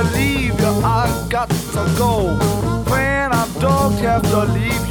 to leave you, I got to go. When I don't have to leave